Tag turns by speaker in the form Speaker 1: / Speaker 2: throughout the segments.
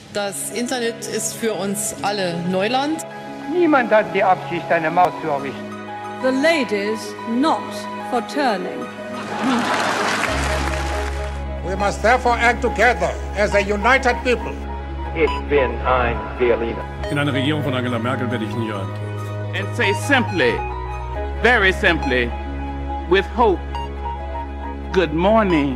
Speaker 1: Das Internet ist für uns alle Neuland.
Speaker 2: Niemand hat die Absicht, eine Maus zu erwischen.
Speaker 3: The ladies not for turning.
Speaker 4: We must therefore act together as a united people.
Speaker 2: Ich bin ein Berliner.
Speaker 5: In einer Regierung von Angela Merkel werde ich nie rein.
Speaker 6: And say simply, very simply, with hope, good morning.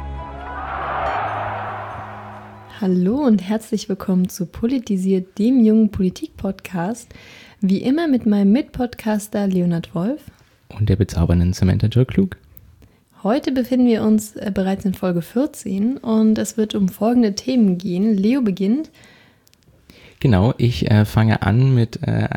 Speaker 7: Hallo und herzlich willkommen zu Politisiert, dem jungen Politik-Podcast. Wie immer mit meinem Mitpodcaster Leonhard Wolf.
Speaker 8: Und der bezaubernden Samantha Joy Klug.
Speaker 7: Heute befinden wir uns bereits in Folge 14 und es wird um folgende Themen gehen. Leo beginnt.
Speaker 8: Genau, ich fange an mit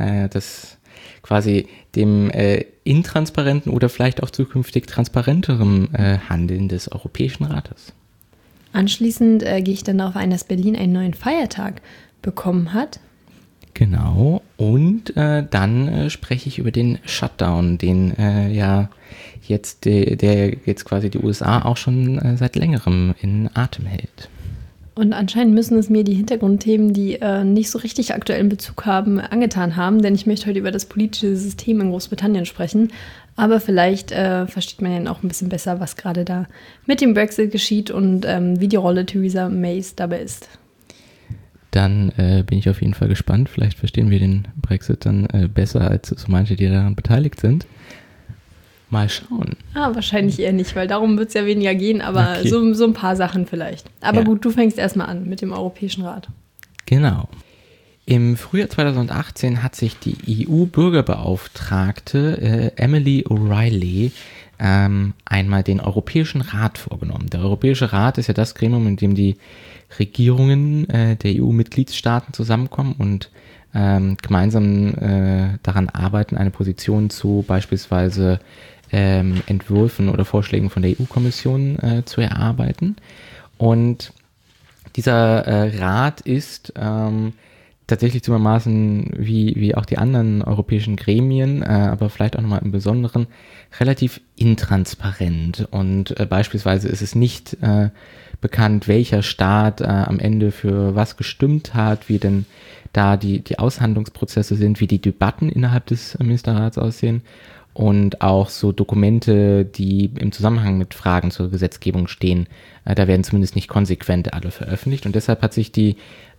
Speaker 8: dem intransparenten oder vielleicht auch zukünftig transparenterem Handeln des Europäischen Rates.
Speaker 7: Anschließend gehe ich dann darauf ein, dass Berlin einen neuen Feiertag bekommen hat.
Speaker 8: Genau, und dann spreche ich über den Shutdown, den der jetzt quasi die USA auch schon seit längerem in Atem hält.
Speaker 7: Und anscheinend müssen es mir die Hintergrundthemen, die nicht so richtig aktuellen Bezug haben, angetan haben, denn ich möchte heute über das politische System in Großbritannien sprechen. Aber vielleicht versteht man ja auch ein bisschen besser, was gerade da mit dem Brexit geschieht und wie die Rolle Theresa Mays dabei ist.
Speaker 8: Dann bin ich auf jeden Fall gespannt. Vielleicht verstehen wir den Brexit dann besser als so manche, die daran beteiligt sind. Mal schauen.
Speaker 7: Wahrscheinlich eher nicht, weil darum wird es ja weniger gehen, aber okay. so ein paar Sachen vielleicht. Aber ja. Gut, du fängst erstmal an mit dem Europäischen Rat.
Speaker 8: Genau. Im Frühjahr 2018 hat sich die EU-Bürgerbeauftragte Emily O'Reilly einmal den Europäischen Rat vorgenommen. Der Europäische Rat ist ja das Gremium, in dem die Regierungen der EU-Mitgliedstaaten zusammenkommen und gemeinsam daran arbeiten, eine Position zu beispielsweise Entwürfen oder Vorschlägen von der EU-Kommission zu erarbeiten. Und dieser Rat ist tatsächlich zugegebenermaßen wie auch die anderen europäischen Gremien, aber vielleicht auch nochmal im Besonderen relativ intransparent. Und beispielsweise ist es nicht bekannt, welcher Staat am Ende für was gestimmt hat, wie denn da die Aushandlungsprozesse sind, wie die Debatten innerhalb des Ministerrats aussehen und auch so Dokumente, die im Zusammenhang mit Fragen zur Gesetzgebung stehen, da werden zumindest nicht konsequent alle veröffentlicht. Und deshalb hat sich die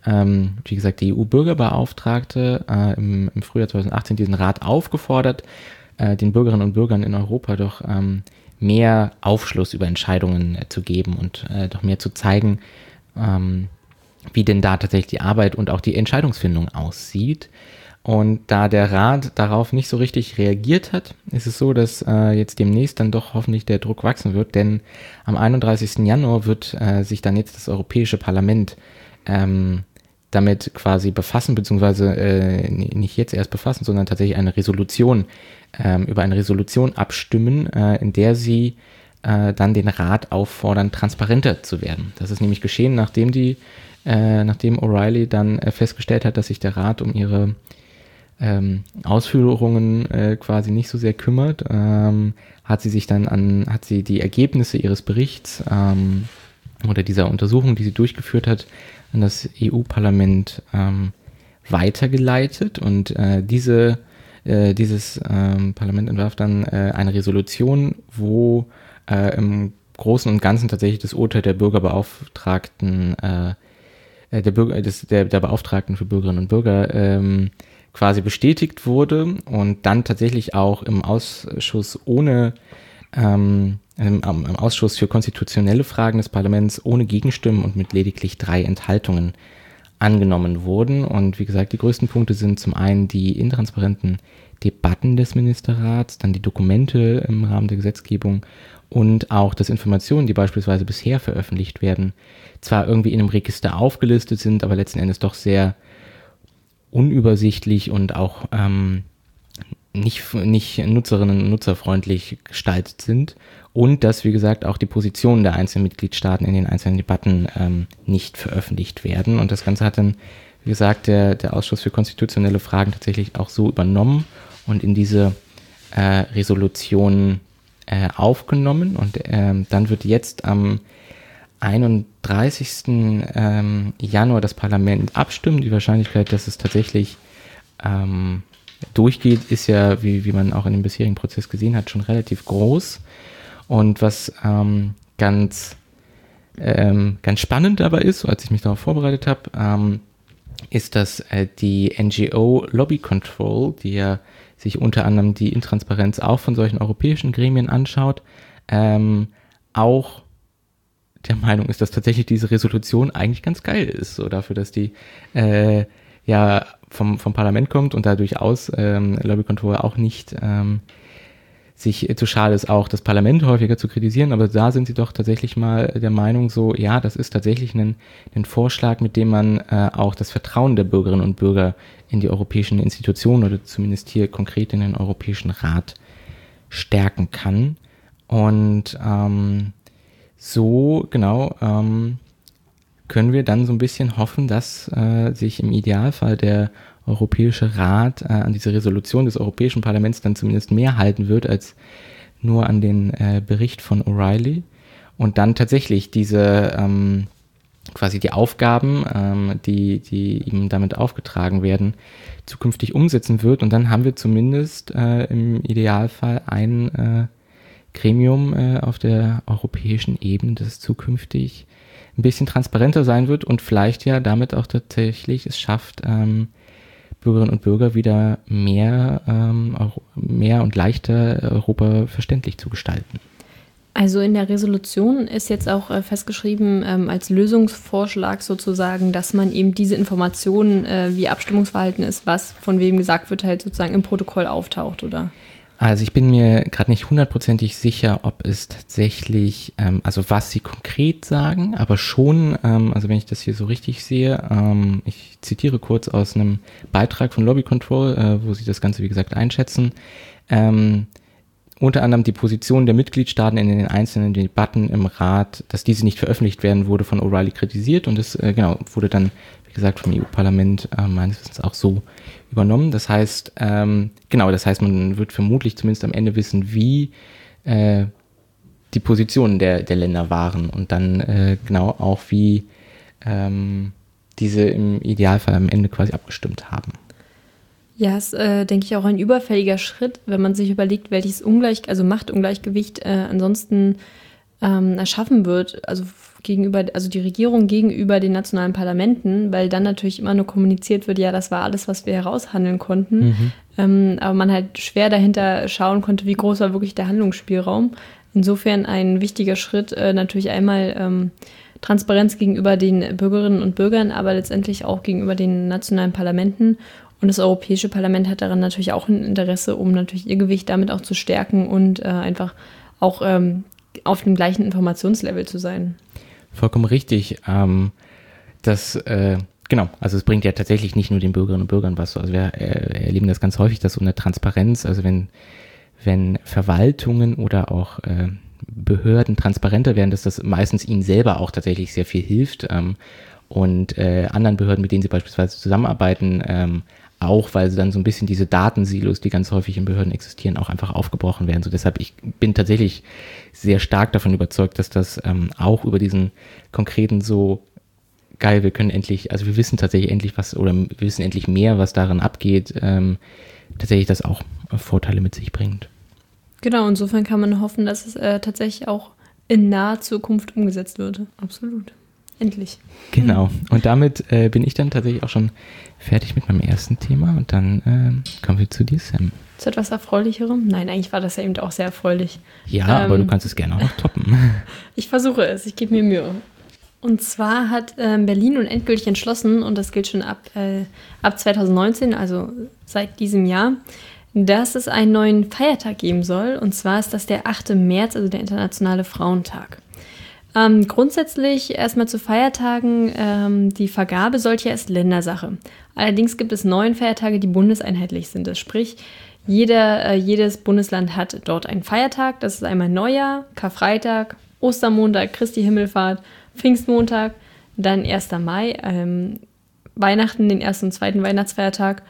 Speaker 8: EU-Bürgerbeauftragte im Frühjahr 2018 diesen Rat aufgefordert, den Bürgerinnen und Bürgern in Europa doch mehr Aufschluss über Entscheidungen zu geben und doch mehr zu zeigen, wie denn da tatsächlich die Arbeit und auch die Entscheidungsfindung aussieht. Und da der Rat darauf nicht so richtig reagiert hat, ist es so, dass jetzt demnächst dann doch hoffentlich der Druck wachsen wird, denn am 31. Januar wird sich dann jetzt das Europäische Parlament damit quasi befassen, beziehungsweise nicht jetzt erst befassen, sondern tatsächlich über eine Resolution abstimmen, in der sie dann den Rat auffordern, transparenter zu werden. Das ist nämlich geschehen, nachdem O'Reilly dann festgestellt hat, dass sich der Rat um ihre Ausführungen quasi nicht so sehr kümmert, hat sie die Ergebnisse ihres Berichts oder dieser Untersuchung, die sie durchgeführt hat, an das EU-Parlament weitergeleitet und dieses Parlament entwarf dann eine Resolution, wo im Großen und Ganzen tatsächlich das Urteil der Bürgerbeauftragten, der Beauftragten für Bürgerinnen und Bürger quasi bestätigt wurde und dann tatsächlich auch im Ausschuss im Ausschuss für konstitutionelle Fragen des Parlaments ohne Gegenstimmen und mit lediglich 3 Enthaltungen angenommen wurden. Und wie gesagt, die größten Punkte sind zum einen die intransparenten Debatten des Ministerrats, dann die Dokumente im Rahmen der Gesetzgebung und auch, dass Informationen, die beispielsweise bisher veröffentlicht werden, zwar irgendwie in einem Register aufgelistet sind, aber letzten Endes doch sehr unübersichtlich und auch nicht nutzerinnen- und nutzerfreundlich gestaltet sind und dass, wie gesagt, auch die Positionen der einzelnen Mitgliedstaaten in den einzelnen Debatten nicht veröffentlicht werden. Und das Ganze hat dann, wie gesagt, der Ausschuss für konstitutionelle Fragen tatsächlich auch so übernommen und in diese Resolution aufgenommen. Und dann wird jetzt am 31. Januar das Parlament abstimmen. Die Wahrscheinlichkeit, dass es tatsächlich durchgeht, ist ja, wie man auch in dem bisherigen Prozess gesehen hat, schon relativ groß. Und was ganz spannend dabei ist, so als ich mich darauf vorbereitet habe, ist, dass die NGO Lobby Control, die ja sich unter anderem die Intransparenz auch von solchen europäischen Gremien anschaut, auch der Meinung ist, dass tatsächlich diese Resolution eigentlich ganz geil ist, so dafür, dass die ja vom Parlament kommt und da durchaus Lobby Control auch nicht sich zu schade ist, auch das Parlament häufiger zu kritisieren, aber da sind sie doch tatsächlich mal der Meinung so, ja, das ist tatsächlich ein Vorschlag, mit dem man auch das Vertrauen der Bürgerinnen und Bürger in die europäischen Institutionen oder zumindest hier konkret in den Europäischen Rat stärken kann. Und so, genau, können wir dann so ein bisschen hoffen, dass sich im Idealfall der Europäische Rat an diese Resolution des Europäischen Parlaments dann zumindest mehr halten wird als nur an den Bericht von O'Reilly und dann tatsächlich diese quasi die Aufgaben, die ihm damit aufgetragen werden, zukünftig umsetzen wird. Und dann haben wir zumindest im Idealfall ein Gremium auf der europäischen Ebene, das zukünftig ein bisschen transparenter sein wird und vielleicht ja damit auch tatsächlich es schafft, Bürgerinnen und Bürger wieder mehr und leichter Europa verständlich zu gestalten.
Speaker 7: Also in der Resolution ist jetzt auch festgeschrieben als Lösungsvorschlag sozusagen, dass man eben diese Informationen, wie Abstimmungsverhalten ist, was von wem gesagt wird, halt sozusagen im Protokoll auftaucht, oder?
Speaker 8: Also ich bin mir gerade nicht hundertprozentig sicher, ob es tatsächlich, also was sie konkret sagen, aber schon, also wenn ich das hier so richtig sehe, ich zitiere kurz aus einem Beitrag von Lobby Control, wo sie das Ganze, wie gesagt, einschätzen, unter anderem die Position der Mitgliedstaaten in den einzelnen Debatten im Rat, dass diese nicht veröffentlicht werden, wurde von O'Reilly kritisiert und es wurde dann, wie gesagt, vom EU-Parlament meines Wissens auch so übernommen. Das heißt, man wird vermutlich zumindest am Ende wissen, wie die Positionen der Länder waren und dann auch wie diese im Idealfall am Ende quasi abgestimmt haben.
Speaker 7: Ja, ist, denke ich, auch ein überfälliger Schritt, wenn man sich überlegt, welches Machtungleichgewicht ansonsten erschaffen wird, also die Regierung gegenüber den nationalen Parlamenten, weil dann natürlich immer nur kommuniziert wird, ja, das war alles, was wir heraushandeln konnten, aber man halt schwer dahinter schauen konnte, wie groß war wirklich der Handlungsspielraum. Insofern ein wichtiger Schritt, natürlich einmal Transparenz gegenüber den Bürgerinnen und Bürgern, aber letztendlich auch gegenüber den nationalen Parlamenten. Und das Europäische Parlament hat daran natürlich auch ein Interesse, um natürlich ihr Gewicht damit auch zu stärken und einfach auch auf dem gleichen Informationslevel zu sein.
Speaker 8: Vollkommen richtig. Also es bringt ja tatsächlich nicht nur den Bürgerinnen und Bürgern was. Also wir erleben das ganz häufig, dass so eine Transparenz, also wenn Verwaltungen oder auch Behörden transparenter werden, dass das meistens ihnen selber auch tatsächlich sehr viel hilft und anderen Behörden, mit denen sie beispielsweise zusammenarbeiten, auch, weil sie dann so ein bisschen diese Datensilos, die ganz häufig in Behörden existieren, auch einfach aufgebrochen werden. So deshalb, ich bin tatsächlich sehr stark davon überzeugt, dass das auch über diesen konkreten so geil, wir wissen tatsächlich endlich wir wissen endlich mehr, was darin abgeht, tatsächlich das auch Vorteile mit sich bringt.
Speaker 7: Genau, insofern kann man hoffen, dass es tatsächlich auch in naher Zukunft umgesetzt wird. Absolut. Endlich.
Speaker 8: Genau. Und damit bin ich dann tatsächlich auch schon fertig mit meinem ersten Thema und dann kommen wir zu dir, Sam.
Speaker 7: Zu etwas Erfreulicherem? Nein, eigentlich war das ja eben auch sehr erfreulich.
Speaker 8: Ja, aber du kannst es gerne auch noch toppen.
Speaker 7: Ich versuche es, ich gebe mir Mühe. Und zwar hat Berlin nun endgültig entschlossen, und das gilt schon ab 2019, also seit diesem Jahr, dass es einen neuen Feiertag geben soll. Und zwar ist das der 8. März, also der Internationale Frauentag. Grundsätzlich erstmal zu Feiertagen, die Vergabe solcher ist Ländersache. Allerdings gibt es 9 Feiertage, die bundeseinheitlich sind. Das sprich, jedes Bundesland hat dort einen Feiertag. Das ist einmal Neujahr, Karfreitag, Ostermontag, Christi Himmelfahrt, Pfingstmontag, dann 1. Mai, Weihnachten, den 1. und 2. Weihnachtsfeiertag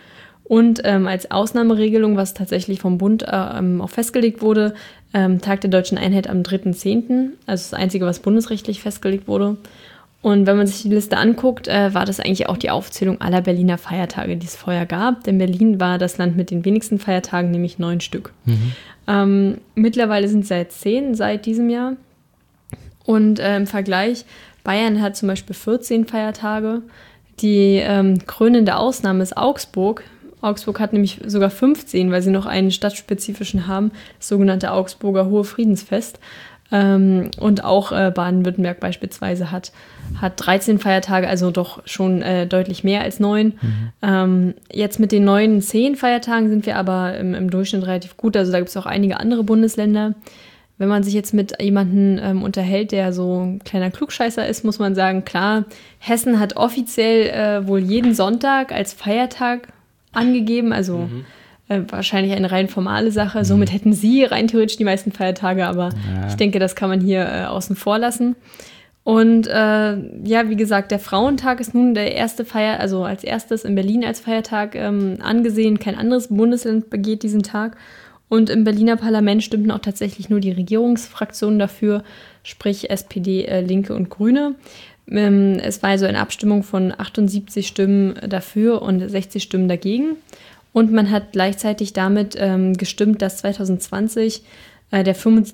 Speaker 7: Und als Ausnahmeregelung, was tatsächlich vom Bund auch festgelegt wurde, Tag der Deutschen Einheit am 3.10., also das Einzige, was bundesrechtlich festgelegt wurde. Und wenn man sich die Liste anguckt, war das eigentlich auch die Aufzählung aller Berliner Feiertage, die es vorher gab. Denn Berlin war das Land mit den wenigsten Feiertagen, nämlich 9 Stück. Mittlerweile sind es ja jetzt 10 seit diesem Jahr. Und im Vergleich, Bayern hat zum Beispiel 14 Feiertage. Die krönende Ausnahme ist Augsburg. Augsburg hat nämlich sogar 15, weil sie noch einen stadtspezifischen haben, das sogenannte Augsburger Hohe Friedensfest. Und auch Baden-Württemberg beispielsweise hat 13 Feiertage, also doch schon deutlich mehr als 9. Jetzt mit den neuen 10 Feiertagen sind wir aber im Durchschnitt relativ gut. Also da gibt es auch einige andere Bundesländer. Wenn man sich jetzt mit jemandem unterhält, der so ein kleiner Klugscheißer ist, muss man sagen, klar, Hessen hat offiziell wohl jeden Sonntag als Feiertag angegeben, also wahrscheinlich eine rein formale Sache. Somit hätten sie rein theoretisch die meisten Feiertage, aber ich denke, das kann man hier außen vor lassen. Und wie gesagt, der Frauentag ist nun der erste also als erstes in Berlin als Feiertag angesehen. Kein anderes Bundesland begeht diesen Tag. Und im Berliner Parlament stimmten auch tatsächlich nur die Regierungsfraktionen dafür, sprich SPD, Linke und Grüne. Es war also eine Abstimmung von 78 Stimmen dafür und 60 Stimmen dagegen. Und man hat gleichzeitig damit gestimmt, dass 2020 der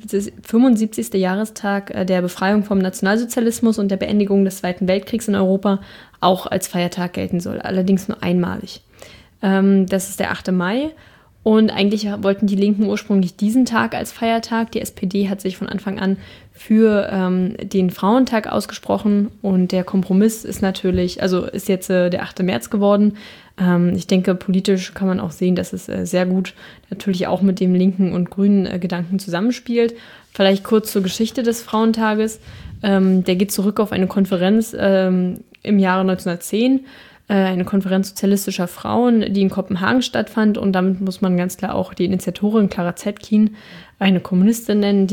Speaker 7: 75. Jahrestag der Befreiung vom Nationalsozialismus und der Beendigung des Zweiten Weltkriegs in Europa auch als Feiertag gelten soll, allerdings nur einmalig. Das ist der 8. Mai. Und eigentlich wollten die Linken ursprünglich diesen Tag als Feiertag. Die SPD hat sich von Anfang an für den Frauentag ausgesprochen. Und der Kompromiss ist ist jetzt der 8. März geworden. Ich denke, politisch kann man auch sehen, dass es sehr gut natürlich auch mit dem linken und grünen Gedanken zusammenspielt. Vielleicht kurz zur Geschichte des Frauentages. Der geht zurück auf eine Konferenz im Jahre 1910. Eine Konferenz sozialistischer Frauen, die in Kopenhagen stattfand. Und damit muss man ganz klar auch die Initiatorin Clara Zetkin, eine Kommunistin nennen,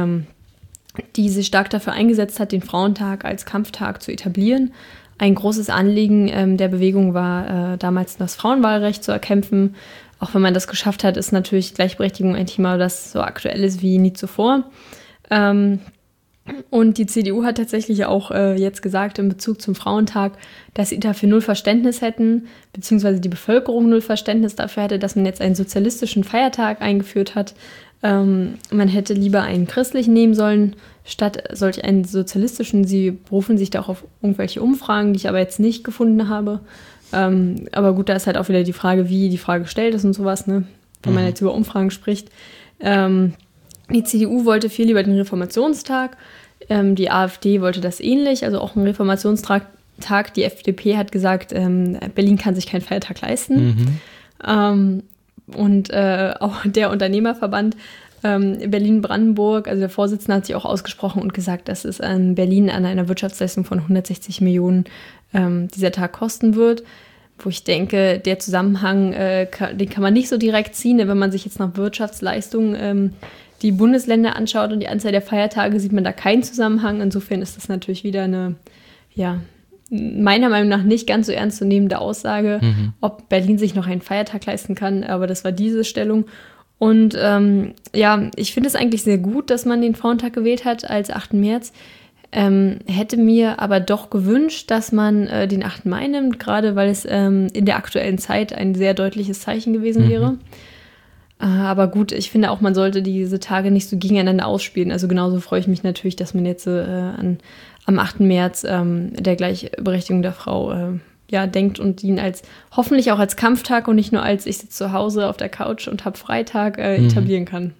Speaker 7: die sich stark dafür eingesetzt hat, den Frauentag als Kampftag zu etablieren. Ein großes Anliegen der Bewegung war damals das Frauenwahlrecht zu erkämpfen. Auch wenn man das geschafft hat, ist natürlich Gleichberechtigung ein Thema, das so aktuell ist wie nie zuvor. Und die CDU hat tatsächlich auch jetzt gesagt in Bezug zum Frauentag, dass sie dafür null Verständnis hätten, beziehungsweise die Bevölkerung null Verständnis dafür hätte, dass man jetzt einen sozialistischen Feiertag eingeführt hat. Man hätte lieber einen christlichen nehmen sollen, statt solch einen sozialistischen. Sie berufen sich da auch auf irgendwelche Umfragen, die ich aber jetzt nicht gefunden habe. Aber gut, da ist halt auch wieder die Frage, wie die Frage gestellt ist und sowas, ne? Wenn man jetzt über Umfragen spricht. Die CDU wollte viel lieber den Reformationstag. Die AfD wollte das ähnlich, also auch einen Reformationstag. Die FDP hat gesagt, Berlin kann sich keinen Feiertag leisten. Und auch der Unternehmerverband Berlin-Brandenburg, also der Vorsitzende, hat sich auch ausgesprochen und gesagt, dass es Berlin an einer Wirtschaftsleistung von 160 Millionen dieser Tag kosten wird. Wo ich denke, der Zusammenhang, den kann man nicht so direkt ziehen. Wenn man sich jetzt nach Wirtschaftsleistung die Bundesländer anschaut und die Anzahl der Feiertage, sieht man da keinen Zusammenhang. Insofern ist das natürlich wieder eine, meiner Meinung nach nicht ganz so ernstzunehmende Aussage, ob Berlin sich noch einen Feiertag leisten kann. Aber das war diese Stellung. Und ich finde es eigentlich sehr gut, dass man den Frauentag gewählt hat als 8. März. Hätte mir aber doch gewünscht, dass man den 8. Mai nimmt, gerade weil es in der aktuellen Zeit ein sehr deutliches Zeichen gewesen wäre. Aber gut, ich finde auch, man sollte diese Tage nicht so gegeneinander ausspielen. Also genauso freue ich mich natürlich, dass man jetzt am 8. März der Gleichberechtigung der Frau denkt und ihn hoffentlich auch als Kampftag und nicht nur als ich sitze zu Hause auf der Couch und habe Freitag etablieren kann.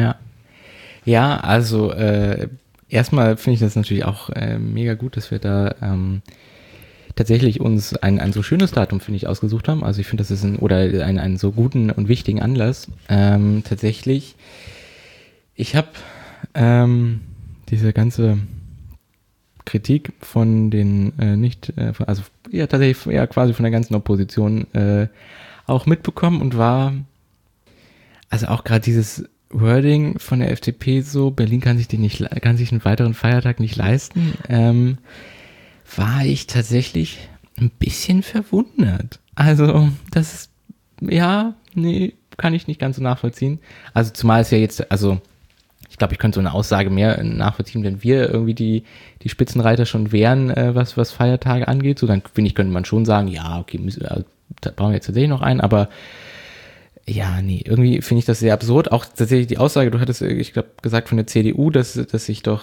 Speaker 8: Ja, also erstmal finde ich das natürlich auch mega gut, dass wir da tatsächlich uns ein so schönes Datum, finde ich, ausgesucht haben. Also ich finde, das ist einen so guten und wichtigen Anlass. Tatsächlich, ich habe diese ganze Kritik von den tatsächlich quasi von der ganzen Opposition auch mitbekommen und war, also auch gerade dieses Wording von der FDP so, Berlin kann sich einen weiteren Feiertag nicht leisten, war ich tatsächlich ein bisschen verwundert. Also, das ja, nee, kann ich nicht ganz so nachvollziehen. Also zumal es ja jetzt, also ich glaube, ich könnte so eine Aussage mehr nachvollziehen, wenn wir irgendwie die Spitzenreiter schon wären, was Feiertage angeht. So, dann finde ich, könnte man schon sagen, ja, okay, da brauchen wir jetzt tatsächlich noch einen, aber ja, nee, irgendwie finde ich das sehr absurd. Auch tatsächlich die Aussage, du hattest, ich glaube, gesagt von der CDU, dass sich doch,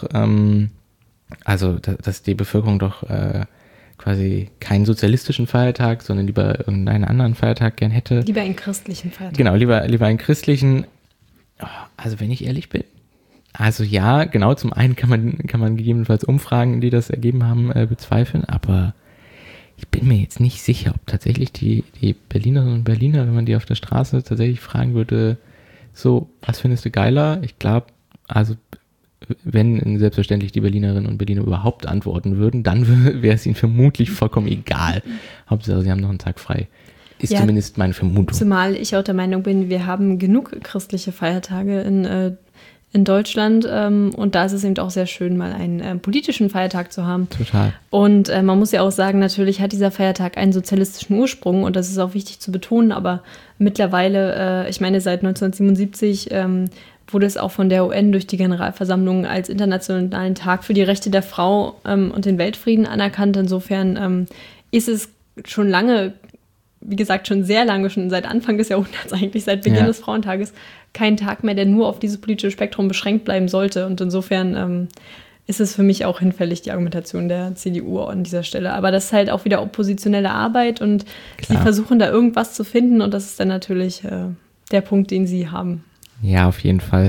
Speaker 8: dass die Bevölkerung doch quasi keinen sozialistischen Feiertag, sondern lieber irgendeinen anderen Feiertag gern hätte.
Speaker 7: Lieber einen christlichen Feiertag.
Speaker 8: Genau, lieber einen christlichen. Also wenn ich ehrlich bin, also ja, genau, zum einen kann man gegebenenfalls Umfragen, die das ergeben haben, bezweifeln, aber ich bin mir jetzt nicht sicher, ob tatsächlich die Berlinerinnen und Berliner, wenn man die auf der Straße tatsächlich fragen würde, so, was findest du geiler? Ich glaube, also wenn selbstverständlich die Berlinerinnen und Berliner überhaupt antworten würden, dann wäre es ihnen vermutlich vollkommen egal. Hauptsache, sie haben noch einen Tag frei. Ist ja, zumindest meine Vermutung.
Speaker 7: Zumal ich auch der Meinung bin, wir haben genug christliche Feiertage in Deutschland und da ist es eben auch sehr schön, mal einen politischen Feiertag zu haben.
Speaker 8: Total.
Speaker 7: Und man muss ja auch sagen, natürlich hat dieser Feiertag einen sozialistischen Ursprung und das ist auch wichtig zu betonen, aber mittlerweile, ich meine seit 1977 wurde es auch von der UN durch die Generalversammlung als internationalen Tag für die Rechte der Frau und den Weltfrieden anerkannt. Insofern ist es schon lange, wie gesagt, schon sehr lange, schon seit Anfang des Jahrhunderts eigentlich, seit Beginn des Frauentages, kein Tag mehr, der nur auf dieses politische Spektrum beschränkt bleiben sollte. Und insofern ist es für mich auch hinfällig, die Argumentation der CDU an dieser Stelle. Aber das ist halt auch wieder oppositionelle Arbeit und sie versuchen da irgendwas zu finden und das ist dann natürlich der Punkt, den sie haben.
Speaker 8: Ja, auf jeden Fall.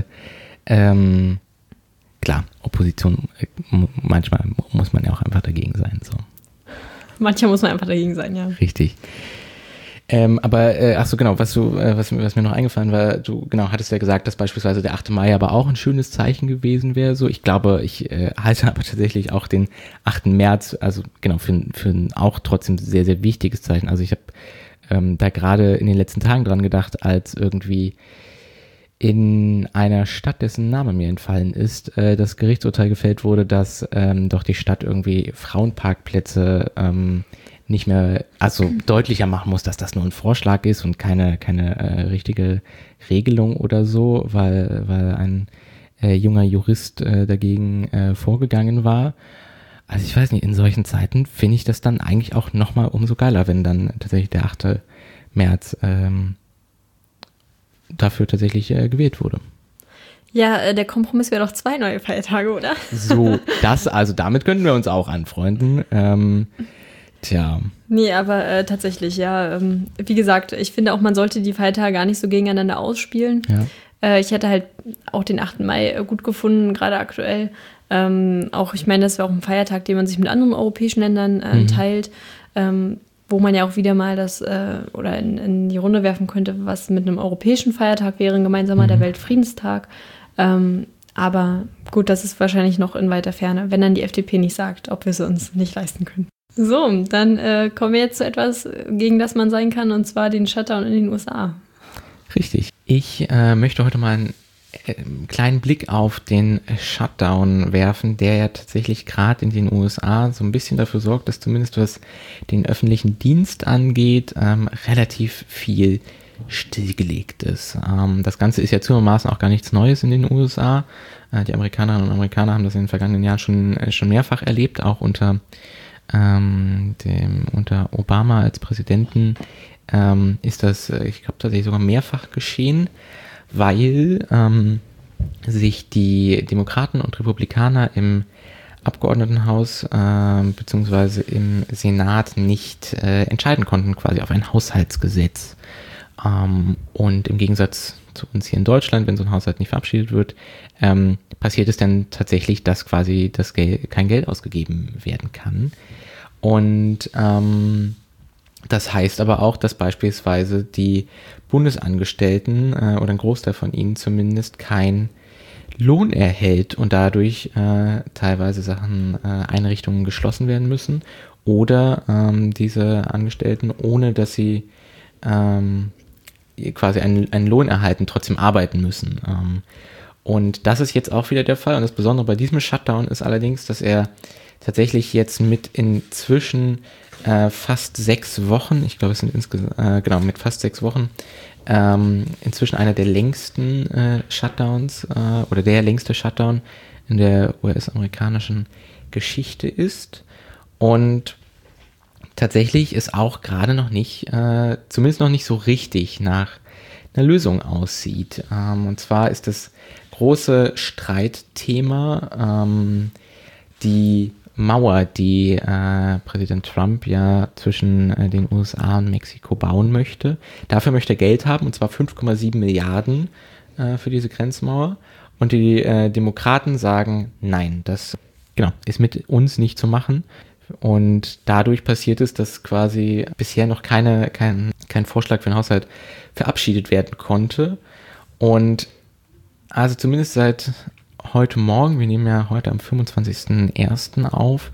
Speaker 8: Klar, Opposition, manchmal muss man ja auch einfach dagegen sein. So.
Speaker 7: Manchmal muss man einfach dagegen sein, ja.
Speaker 8: Richtig. Aber, genau, was mir noch eingefallen war, du genau hattest ja gesagt, dass beispielsweise der 8. Mai aber auch ein schönes Zeichen gewesen wäre. So, ich glaube, ich halte aber tatsächlich auch den 8. März, also genau, für ein auch trotzdem sehr, sehr wichtiges Zeichen. Also ich habe da gerade in den letzten Tagen dran gedacht, als irgendwie in einer Stadt, dessen Name mir entfallen ist, das Gerichtsurteil gefällt wurde, dass doch die Stadt irgendwie Frauenparkplätze nicht mehr, also deutlicher machen muss, dass das nur ein Vorschlag ist und keine richtige Regelung oder so, weil ein junger Jurist dagegen vorgegangen war. Also ich weiß nicht, in solchen Zeiten finde ich das dann eigentlich auch nochmal umso geiler, wenn dann tatsächlich der 8. März dafür tatsächlich gewählt wurde.
Speaker 7: Ja, der Kompromiss wäre doch 2 neue Feiertage, oder?
Speaker 8: So, damit könnten wir uns auch anfreunden. Tja.
Speaker 7: Nee, aber tatsächlich, ja. Wie gesagt, ich finde auch, man sollte die Feiertage gar nicht so gegeneinander ausspielen. Ja. Ich hätte halt auch den 8. Mai gut gefunden, gerade aktuell. Auch, ich meine, das wäre auch ein Feiertag, den man sich mit anderen europäischen Ländern teilt, wo man ja auch wieder mal das oder in die Runde werfen könnte, was mit einem europäischen Feiertag wäre, ein gemeinsamer, der Weltfriedenstag. Aber gut, das ist wahrscheinlich noch in weiter Ferne, wenn dann die FDP nicht sagt, ob wir es uns nicht leisten können. So, dann kommen wir jetzt zu etwas, gegen das man sein kann, und zwar den Shutdown in den USA.
Speaker 8: Richtig. Ich möchte heute mal einen kleinen Blick auf den Shutdown werfen, der ja tatsächlich gerade in den USA so ein bisschen dafür sorgt, dass zumindest was den öffentlichen Dienst angeht, relativ viel stillgelegt ist. Das Ganze ist ja zugegebenermaßen auch gar nichts Neues in den USA. Die Amerikanerinnen und Amerikaner haben das in den vergangenen Jahren schon mehrfach erlebt, auch unter Obama als Präsidenten ist das, ich glaube, tatsächlich sogar mehrfach geschehen, weil sich die Demokraten und Republikaner im Abgeordnetenhaus beziehungsweise im Senat nicht entscheiden konnten, quasi auf ein Haushaltsgesetz. Und im Gegensatz zu uns hier in Deutschland, wenn so ein Haushalt nicht verabschiedet wird, passiert es dann tatsächlich, dass quasi kein Geld ausgegeben werden kann. Und das heißt aber auch, dass beispielsweise die Bundesangestellten oder ein Großteil von ihnen zumindest kein Lohn erhält und dadurch teilweise Einrichtungen geschlossen werden müssen oder diese Angestellten, ohne dass sie quasi einen Lohn erhalten, trotzdem arbeiten müssen. Und das ist jetzt auch wieder der Fall. Und das Besondere bei diesem Shutdown ist allerdings, dass er tatsächlich jetzt mit inzwischen fast 6 Wochen, ich glaube es sind insgesamt, mit fast 6 Wochen, inzwischen einer der längsten Shutdowns oder der längste Shutdown in der US-amerikanischen Geschichte ist. Und tatsächlich ist auch gerade noch nicht, zumindest noch nicht so richtig nach einer Lösung aussieht. Und zwar ist das große Streitthema die Mauer, die Präsident Trump ja zwischen den USA und Mexiko bauen möchte. Dafür möchte er Geld haben, und zwar 5,7 Milliarden für diese Grenzmauer. Und die Demokraten sagen, nein, das ist mit uns nicht zu machen. Und dadurch passiert es, dass quasi bisher noch kein Vorschlag für den Haushalt verabschiedet werden konnte. Und also zumindest seit heute Morgen, wir nehmen ja heute am 25.01. auf,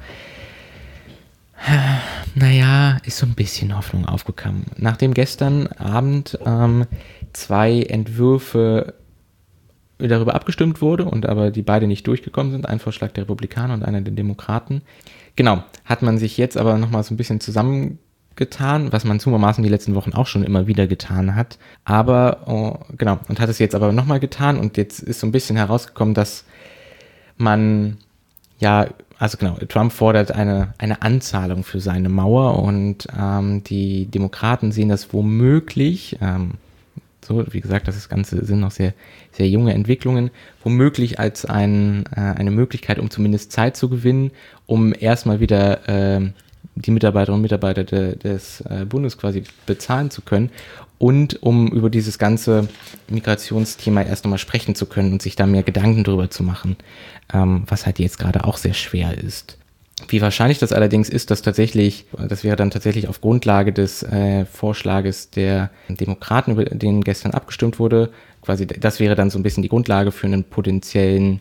Speaker 8: ist so ein bisschen Hoffnung aufgekommen. Nachdem gestern Abend 2 Entwürfe darüber abgestimmt wurde und aber die beide nicht durchgekommen sind, ein Vorschlag der Republikaner und einer der Demokraten, hat man sich jetzt aber nochmal so ein bisschen zusammengetan, was man zugegebenermaßen die letzten Wochen auch schon immer wieder getan hat, aber und hat es jetzt aber nochmal getan, und jetzt ist so ein bisschen herausgekommen, dass man Trump fordert eine Anzahlung für seine Mauer, und die Demokraten sehen das womöglich, wie gesagt, das Ganze sind noch sehr, sehr junge Entwicklungen, womöglich als eine Möglichkeit, um zumindest Zeit zu gewinnen, um erstmal wieder die Mitarbeiterinnen und Mitarbeiter des Bundes quasi bezahlen zu können und um über dieses ganze Migrationsthema erst nochmal sprechen zu können und sich da mehr Gedanken drüber zu machen, was halt jetzt gerade auch sehr schwer ist. Wie wahrscheinlich das allerdings ist, das wäre dann tatsächlich auf Grundlage des Vorschlages der Demokraten, über den gestern abgestimmt wurde, quasi das wäre dann so ein bisschen die Grundlage für einen potenziellen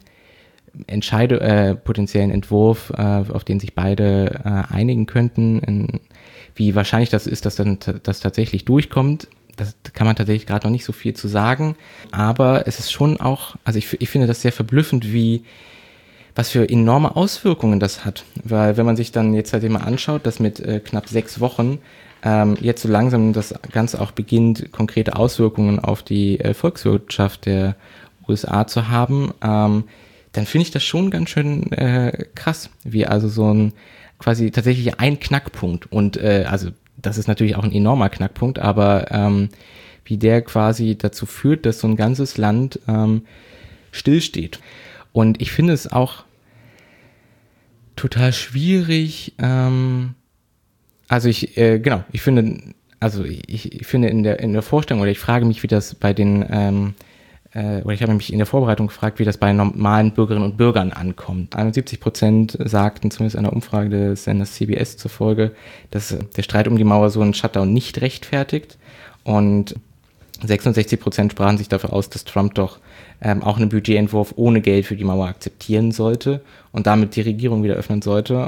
Speaker 8: Entwurf, auf den sich beide einigen könnten. Wie wahrscheinlich das ist, dass dann das tatsächlich durchkommt, das kann man tatsächlich gerade noch nicht so viel zu sagen, aber es ist schon auch, also ich finde das sehr verblüffend, was für enorme Auswirkungen das hat, weil wenn man sich dann jetzt halt immer anschaut, dass mit knapp 6 Wochen jetzt so langsam das Ganze auch beginnt, konkrete Auswirkungen auf die Volkswirtschaft der USA zu haben, dann finde ich das schon ganz schön krass, wie also so ein quasi tatsächlich ein Knackpunkt, und also das ist natürlich auch ein enormer Knackpunkt, aber wie der quasi dazu führt, dass so ein ganzes Land stillsteht. Und ich finde es auch total schwierig, ich finde in der Vorstellung, oder ich frage mich, wie das bei den oder ich habe mich in der Vorbereitung gefragt, wie das bei normalen Bürgerinnen und Bürgern ankommt. 71% sagten zumindest einer Umfrage des Senders CBS zufolge, dass der Streit um die Mauer so einen Shutdown nicht rechtfertigt, und 66% sprachen sich dafür aus, dass Trump doch auch einen Budgetentwurf ohne Geld für die Mauer akzeptieren sollte und damit die Regierung wieder öffnen sollte.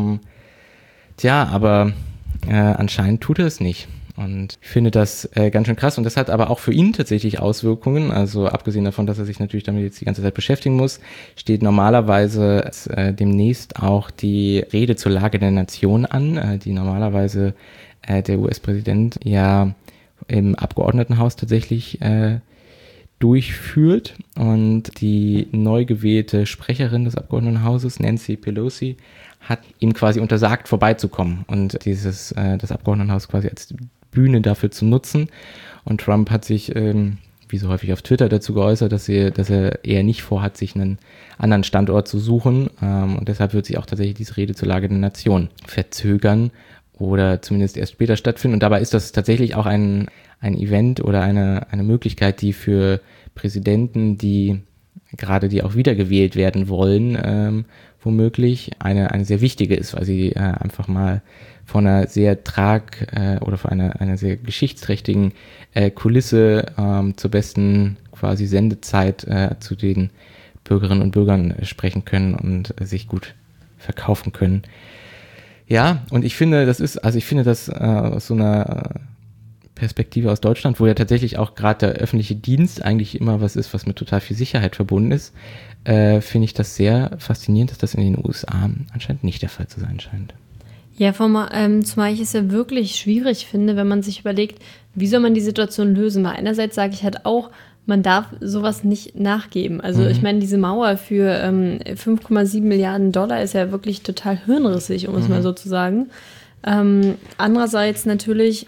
Speaker 8: Aber anscheinend tut er es nicht. Und ich finde das ganz schön krass, und das hat aber auch für ihn tatsächlich Auswirkungen, also abgesehen davon, dass er sich natürlich damit jetzt die ganze Zeit beschäftigen muss, steht normalerweise demnächst auch die Rede zur Lage der Nation an, die normalerweise der US-Präsident ja im Abgeordnetenhaus tatsächlich durchführt, und die neu gewählte Sprecherin des Abgeordnetenhauses, Nancy Pelosi, hat ihm quasi untersagt, vorbeizukommen und das Abgeordnetenhaus quasi als Bühne dafür zu nutzen. Und Trump hat sich, wie so häufig auf Twitter, dazu geäußert, dass er eher nicht vorhat, sich einen anderen Standort zu suchen. Und deshalb wird sich auch tatsächlich diese Rede zur Lage der Nation verzögern oder zumindest erst später stattfinden. Und dabei ist das tatsächlich auch ein Event oder eine Möglichkeit, die für Präsidenten, die auch wiedergewählt werden wollen, womöglich eine sehr wichtige ist, weil sie einfach mal von einer sehr oder von einer sehr geschichtsträchtigen Kulisse zur besten quasi Sendezeit zu den Bürgerinnen und Bürgern sprechen können und sich gut verkaufen können. Ja, und ich finde, das aus so einer Perspektive aus Deutschland, wo ja tatsächlich auch gerade der öffentliche Dienst eigentlich immer was ist, was mit total viel Sicherheit verbunden ist, finde ich das sehr faszinierend, dass das in den USA anscheinend nicht der Fall zu sein scheint.
Speaker 7: Ja, zumal ich es ja wirklich schwierig finde, wenn man sich überlegt, wie soll man die Situation lösen? Weil einerseits sage ich halt auch, man darf sowas nicht nachgeben. Also ich meine, diese Mauer für 5,7 Milliarden Dollar ist ja wirklich total hirnrissig, um es mal so zu sagen. Andererseits natürlich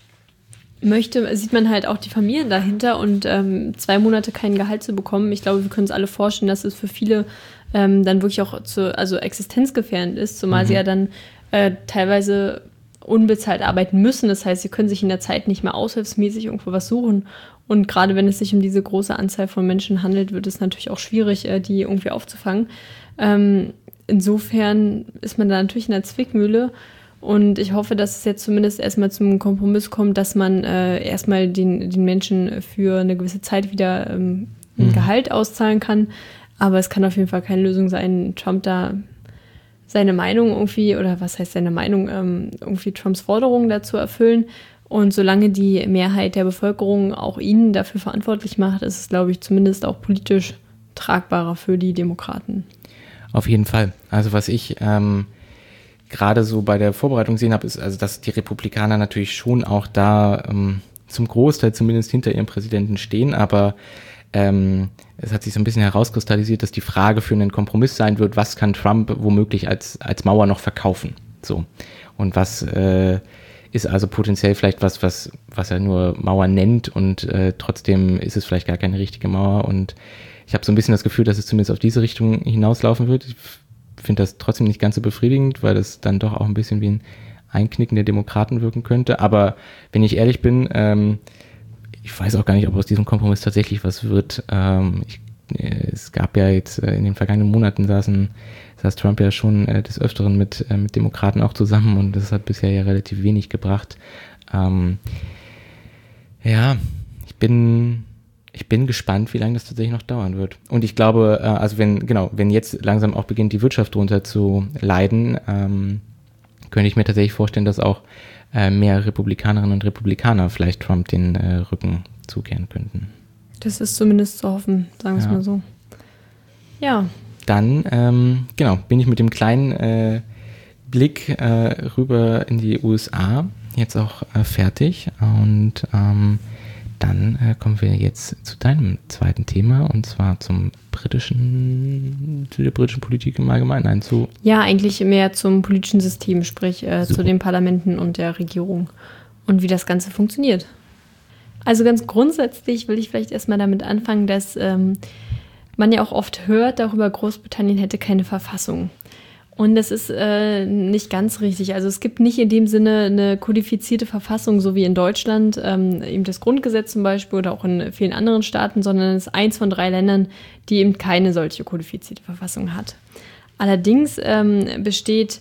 Speaker 7: sieht man halt auch die Familien dahinter und 2 Monate kein Gehalt zu bekommen. Ich glaube, wir können uns alle vorstellen, dass es für viele dann wirklich auch existenzgefährdend ist, zumal sie ja dann teilweise unbezahlt arbeiten müssen. Das heißt, sie können sich in der Zeit nicht mehr aushilfsmäßig irgendwo was suchen. Und gerade wenn es sich um diese große Anzahl von Menschen handelt, wird es natürlich auch schwierig, die irgendwie aufzufangen. Insofern ist man da natürlich in der Zwickmühle. Und ich hoffe, dass es jetzt zumindest erstmal zum Kompromiss kommt, dass man erstmal den Menschen für eine gewisse Zeit wieder ein Gehalt auszahlen kann. Aber es kann auf jeden Fall keine Lösung sein, Trump da seine Meinung irgendwie, oder was heißt seine Meinung, irgendwie Trumps Forderungen dazu erfüllen. Und solange die Mehrheit der Bevölkerung auch ihn dafür verantwortlich macht, ist es, glaube ich, zumindest auch politisch tragbarer für die Demokraten.
Speaker 8: Auf jeden Fall. Also was ich gerade so bei der Vorbereitung gesehen habe, ist, also dass die Republikaner natürlich schon auch da zum Großteil zumindest hinter ihrem Präsidenten stehen, aber es hat sich so ein bisschen herauskristallisiert, dass die Frage für einen Kompromiss sein wird, was kann Trump womöglich als Mauer noch verkaufen. So. Und was ist also potenziell vielleicht was er nur Mauer nennt und trotzdem ist es vielleicht gar keine richtige Mauer. Und ich habe so ein bisschen das Gefühl, dass es zumindest auf diese Richtung hinauslaufen wird. Ich finde das trotzdem nicht ganz so befriedigend, weil das dann doch auch ein bisschen wie ein Einknicken der Demokraten wirken könnte. Aber wenn ich ehrlich bin, ich weiß auch gar nicht, ob aus diesem Kompromiss tatsächlich was wird. Es gab ja jetzt in den vergangenen Monaten saß Trump ja schon des Öfteren mit Demokraten auch zusammen und das hat bisher ja relativ wenig gebracht. Ja, ich bin gespannt, wie lange das tatsächlich noch dauern wird. Und ich glaube, also wenn jetzt langsam auch beginnt, die Wirtschaft drunter zu leiden, könnte ich mir tatsächlich vorstellen, dass auch mehr Republikanerinnen und Republikaner vielleicht Trump den Rücken zukehren könnten.
Speaker 7: Das ist zumindest zu hoffen, sagen wir es mal so. Ja.
Speaker 8: Dann, bin ich mit dem kleinen Blick rüber in die USA jetzt auch fertig und dann kommen wir jetzt zu deinem zweiten Thema und zwar zu der britischen Politik im Allgemeinen. Nein,
Speaker 7: ja, eigentlich mehr zum politischen System, sprich zu den Parlamenten und der Regierung und wie das Ganze funktioniert. Also ganz grundsätzlich will ich vielleicht erstmal damit anfangen, dass man ja auch oft hört, darüber Großbritannien hätte keine Verfassung. Und das ist nicht ganz richtig. Also es gibt nicht in dem Sinne eine kodifizierte Verfassung, so wie in Deutschland, eben das Grundgesetz zum Beispiel oder auch in vielen anderen Staaten, sondern es ist eins von 3 Ländern, die eben keine solche kodifizierte Verfassung hat. Allerdings bestehen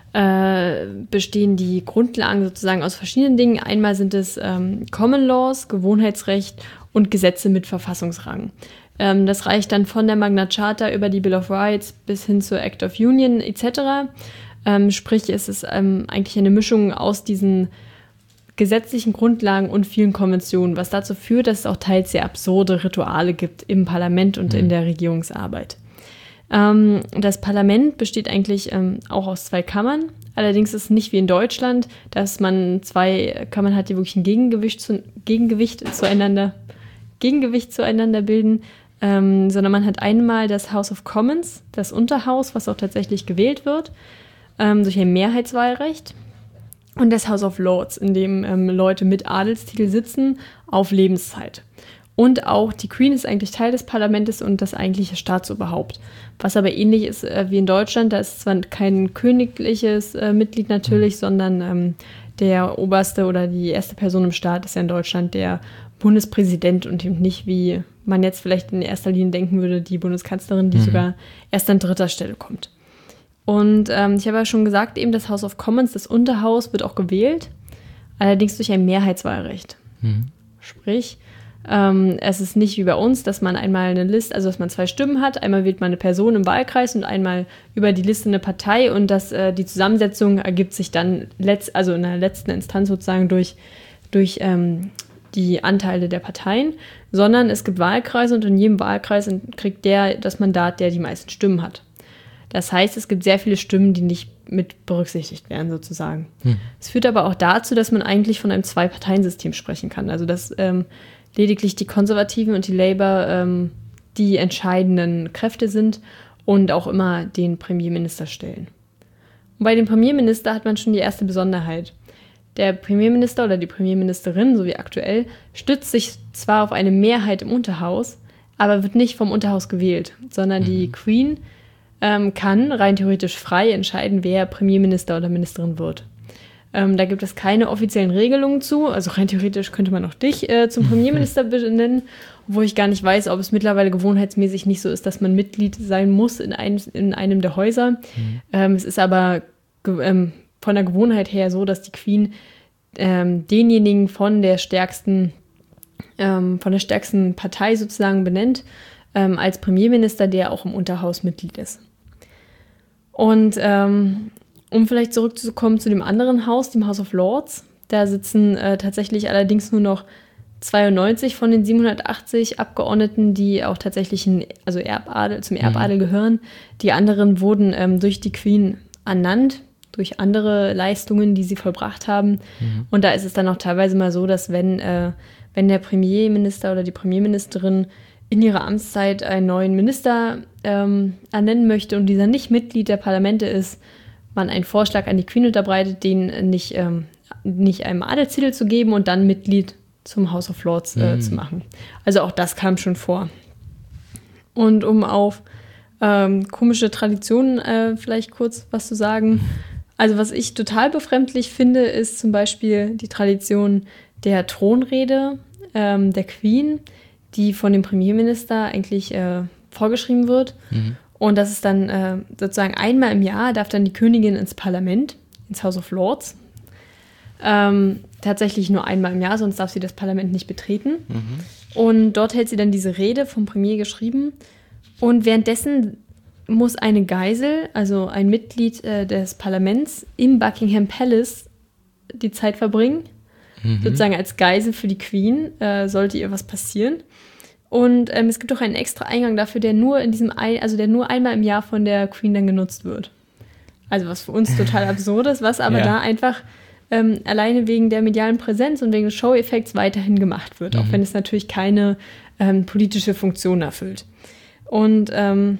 Speaker 7: die Grundlagen sozusagen aus verschiedenen Dingen. Einmal sind es Common Laws, Gewohnheitsrecht und Gesetze mit Verfassungsrang. Das reicht dann von der Magna Charta über die Bill of Rights bis hin zur Act of Union etc. Sprich, es ist eigentlich eine Mischung aus diesen gesetzlichen Grundlagen und vielen Konventionen, was dazu führt, dass es auch teils sehr absurde Rituale gibt im Parlament und in der Regierungsarbeit. Das Parlament besteht eigentlich auch aus 2 Kammern. Allerdings ist es nicht wie in Deutschland, dass man 2 Kammern hat, die wirklich ein Gegengewicht zueinander bilden, sondern man hat einmal das House of Commons, das Unterhaus, was auch tatsächlich gewählt wird, durch ein Mehrheitswahlrecht, und das House of Lords, in dem Leute mit Adelstitel sitzen auf Lebenszeit. Und auch die Queen ist eigentlich Teil des Parlaments und das eigentliche Staatsoberhaupt. Was aber ähnlich ist wie in Deutschland, da ist zwar kein königliches Mitglied natürlich, sondern der oberste oder die erste Person im Staat ist ja in Deutschland der Bundespräsident und eben nicht, wie man jetzt vielleicht in erster Linie denken würde, die Bundeskanzlerin, die sogar erst an 3. Stelle kommt. Und ich habe ja schon gesagt, eben das House of Commons, das Unterhaus, wird auch gewählt, allerdings durch ein Mehrheitswahlrecht. Sprich, es ist nicht wie bei uns, dass man einmal eine Liste, also dass man 2 Stimmen hat, einmal wählt man eine Person im Wahlkreis und einmal über die Liste eine Partei und die Zusammensetzung ergibt sich dann in der letzten Instanz sozusagen durch durch die Anteile der Parteien, sondern es gibt Wahlkreise und in jedem Wahlkreis kriegt der das Mandat, der die meisten Stimmen hat. Das heißt, es gibt sehr viele Stimmen, die nicht mit berücksichtigt werden, sozusagen. Es führt aber auch dazu, dass man eigentlich von einem Zwei-Parteien-System sprechen kann. Also dass lediglich die Konservativen und die Labour die entscheidenden Kräfte sind und auch immer den Premierminister stellen. Und bei dem Premierminister hat man schon die erste Besonderheit. Der Premierminister oder die Premierministerin, so wie aktuell, stützt sich zwar auf eine Mehrheit im Unterhaus, aber wird nicht vom Unterhaus gewählt, sondern die Queen kann rein theoretisch frei entscheiden, wer Premierminister oder Ministerin wird. Da gibt es keine offiziellen Regelungen zu. Also rein theoretisch könnte man auch dich zum Premierminister benennen, wo ich gar nicht weiß, ob es mittlerweile gewohnheitsmäßig nicht so ist, dass man Mitglied sein muss in einem der Häuser. Es ist aber von der Gewohnheit her so, dass die Queen denjenigen von der stärksten Partei sozusagen benennt, als Premierminister, der auch im Unterhaus Mitglied ist. Und um vielleicht zurückzukommen zu dem anderen Haus, dem House of Lords, da sitzen tatsächlich allerdings nur noch 92 von den 780 Abgeordneten, die auch tatsächlich zum Erbadel gehören. Die anderen wurden durch die Queen ernannt, durch andere Leistungen, die sie vollbracht haben. Und da ist es dann auch teilweise mal so, dass wenn der Premierminister oder die Premierministerin in ihrer Amtszeit einen neuen Minister ernennen möchte und dieser nicht Mitglied der Parlamente ist, man einen Vorschlag an die Queen unterbreitet, den nicht einem Adelstitel zu geben und dann Mitglied zum House of Lords zu machen. Also auch das kam schon vor. Und um auf komische Traditionen vielleicht kurz was zu sagen. Also was ich total befremdlich finde, ist zum Beispiel die Tradition der Thronrede der Queen, die von dem Premierminister eigentlich vorgeschrieben wird. Und das ist dann sozusagen einmal im Jahr darf dann die Königin ins Parlament, ins House of Lords. Tatsächlich nur einmal im Jahr, sonst darf sie das Parlament nicht betreten. Und dort hält sie dann diese Rede vom Premier geschrieben. Und währenddessen muss eine Geisel, also ein Mitglied des Parlaments, im Buckingham Palace die Zeit verbringen. Sozusagen als Geisel für die Queen, sollte ihr was passieren. Und es gibt auch einen extra Eingang dafür, der nur einmal im Jahr von der Queen dann genutzt wird. Also was für uns total absurd ist, was aber da einfach alleine wegen der medialen Präsenz und wegen des Show-Effekts weiterhin gemacht wird, auch wenn es natürlich keine politische Funktion erfüllt. Und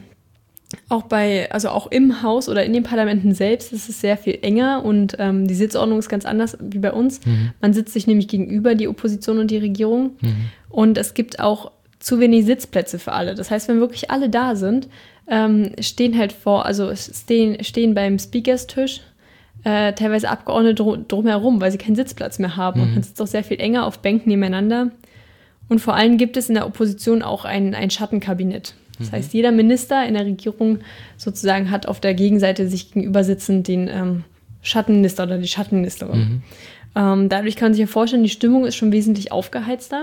Speaker 7: auch im Haus oder in den Parlamenten selbst ist es sehr viel enger und die Sitzordnung ist ganz anders wie bei uns. Man sitzt sich nämlich gegenüber, die Opposition und die Regierung. Und es gibt auch zu wenig Sitzplätze für alle. Das heißt, wenn wirklich alle da sind, stehen beim Speakerstisch teilweise Abgeordnete drumherum, weil sie keinen Sitzplatz mehr haben. Und man sitzt auch sehr viel enger auf Bänken nebeneinander. Und vor allem gibt es in der Opposition auch ein Schattenkabinett. Das heißt, jeder Minister in der Regierung sozusagen hat auf der Gegenseite sich gegenüber sitzend den Schattenminister oder die Schattenministerin. Dadurch kann man sich ja vorstellen, die Stimmung ist schon wesentlich aufgeheizter.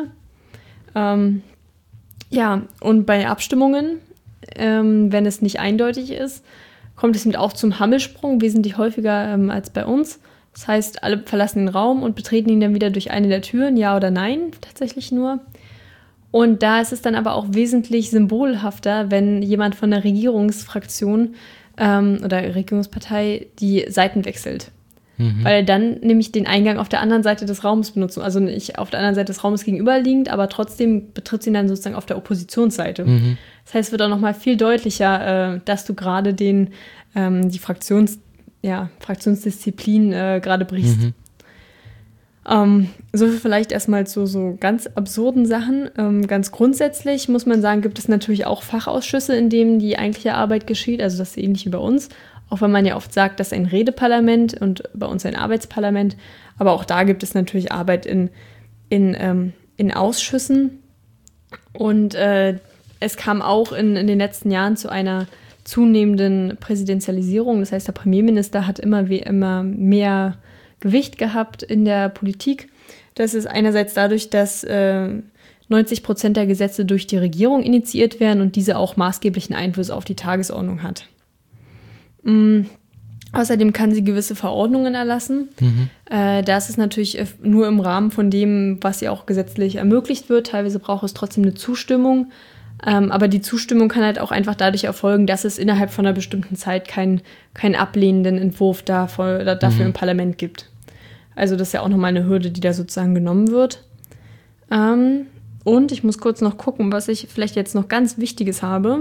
Speaker 7: Und bei Abstimmungen, wenn es nicht eindeutig ist, kommt es auch zum Hammelsprung, wesentlich häufiger als bei uns. Das heißt, alle verlassen den Raum und betreten ihn dann wieder durch eine der Türen, ja oder nein, tatsächlich nur. Und da ist es dann aber auch wesentlich symbolhafter, wenn jemand von der Regierungsfraktion oder Regierungspartei die Seiten wechselt. Weil er dann nämlich den Eingang auf der anderen Seite des Raumes benutzt. Also nicht auf der anderen Seite des Raumes gegenüberliegend, aber trotzdem betritt sie ihn dann sozusagen auf der Oppositionsseite. Das heißt, es wird auch nochmal viel deutlicher, dass du gerade die Fraktionsdisziplin gerade brichst. So vielleicht erstmal zu so ganz absurden Sachen. Ganz grundsätzlich muss man sagen, gibt es natürlich auch Fachausschüsse, in denen die eigentliche Arbeit geschieht. Also das ist ähnlich wie bei uns. Auch wenn man ja oft sagt, das ist ein Redeparlament und bei uns ein Arbeitsparlament. Aber auch da gibt es natürlich Arbeit in Ausschüssen. Und es kam auch in den letzten Jahren zu einer zunehmenden Präsidentialisierung. Das heißt, der Premierminister hat immer mehr Gewicht gehabt in der Politik. Das ist einerseits dadurch, dass 90% der Gesetze durch die Regierung initiiert werden und diese auch maßgeblichen Einfluss auf die Tagesordnung hat. Außerdem kann sie gewisse Verordnungen erlassen. Das ist natürlich nur im Rahmen von dem, was ihr auch gesetzlich ermöglicht wird. Teilweise braucht es trotzdem eine Zustimmung. Aber die Zustimmung kann halt auch einfach dadurch erfolgen, dass es innerhalb von einer bestimmten Zeit keinen ablehnenden Entwurf dafür im Parlament gibt. Also das ist ja auch nochmal eine Hürde, die da sozusagen genommen wird. Und ich muss kurz noch gucken, was ich vielleicht jetzt noch ganz Wichtiges habe.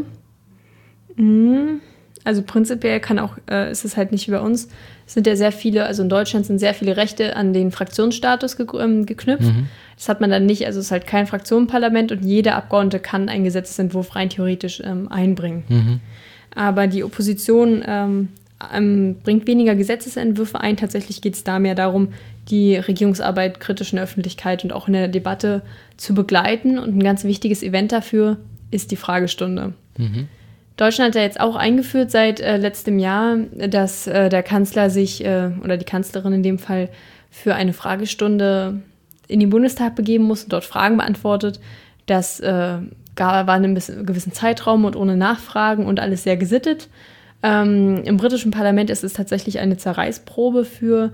Speaker 7: Also prinzipiell ist es halt nicht wie bei uns. Es sind ja sehr viele, also in Deutschland sind sehr viele Rechte an den Fraktionsstatus geknüpft. Das hat man dann nicht, also es ist halt kein Fraktionenparlament und jeder Abgeordnete kann einen Gesetzesentwurf rein theoretisch einbringen. Aber die Opposition bringt weniger Gesetzesentwürfe ein. Tatsächlich geht es da mehr darum, die Regierungsarbeit kritisch in der Öffentlichkeit und auch in der Debatte zu begleiten. Und ein ganz wichtiges Event dafür ist die Fragestunde. Deutschland hat ja jetzt auch eingeführt seit letztem Jahr, dass der Kanzler sich, oder die Kanzlerin in dem Fall, für eine Fragestunde in den Bundestag begeben muss und dort Fragen beantwortet. Das war in einem gewissen Zeitraum und ohne Nachfragen und alles sehr gesittet. Im britischen Parlament ist es tatsächlich eine Zerreißprobe für